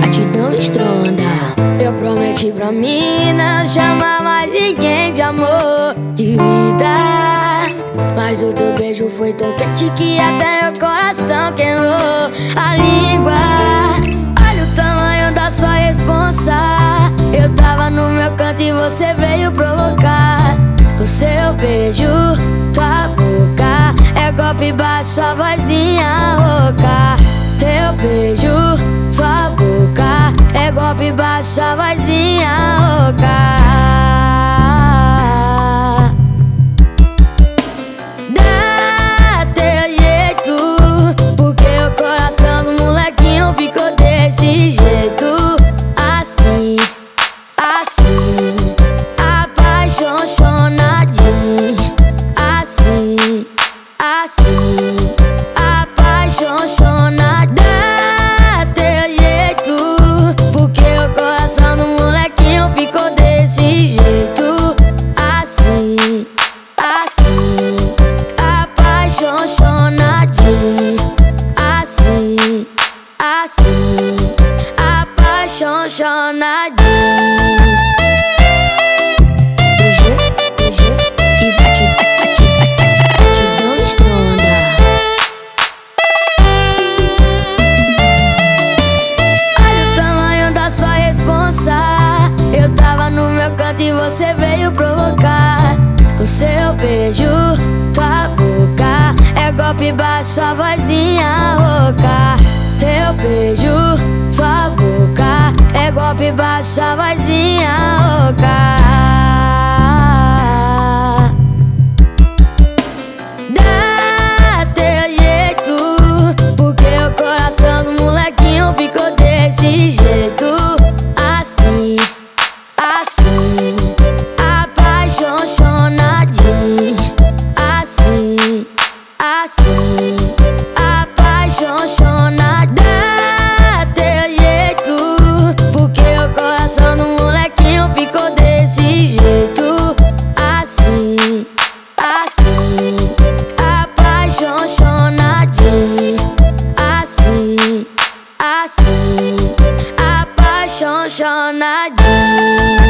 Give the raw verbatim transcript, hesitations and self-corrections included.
batidão estronda. Eu prometi pra mim não chamar mais ninguém de amor, de vida, mas o teu beijo foi tão quente que até meu coração queimou. A língua, olha o tamanho da sua responsa. Eu tava no meu canto e você veio provocar. Com seu beijo, tua boca é golpe baixo, sua vozinha rouca. Teu beijo, sua boca é golpe baixo, sua vozinha rouca. Dá teu jeito, porque o coração do molequinho ficou desse jeito. Assim, assim, apaixonadinho. Assim, assim, apaixonada. Dá teu jeito, porque o coração do molequinho ficou desse jeito. Assim, assim, apaixonadinho. Assim, assim, apaixonadinho. Eu tava no meu canto e você veio provocar. Com seu beijo, tua boca é golpe baixo, sua vozinha rouca. Teu beijo, sua boca é golpe baixo, sua vozinha rouca. Dá teu jeito, porque o coração do molequinho ficou desse jeito. Assim, assim, apaixonadinho. Assim, assim, apaixonada. Dá teu jeito, porque o coração do molequinho ficou desse jeito. Assim, assim, apaixonadinho. Assim, assim, apaixonadinho.